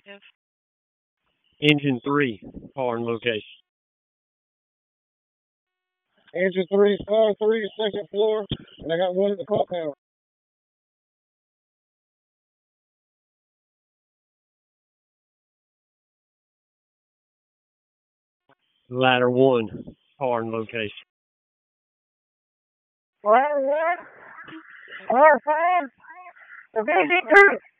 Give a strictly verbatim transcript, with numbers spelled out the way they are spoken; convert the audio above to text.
active. Engine three, car and location. Engine three, star three, second floor, and I got one at the clock tower. Ladder one, car and location. Ladder one, car five, the V C two.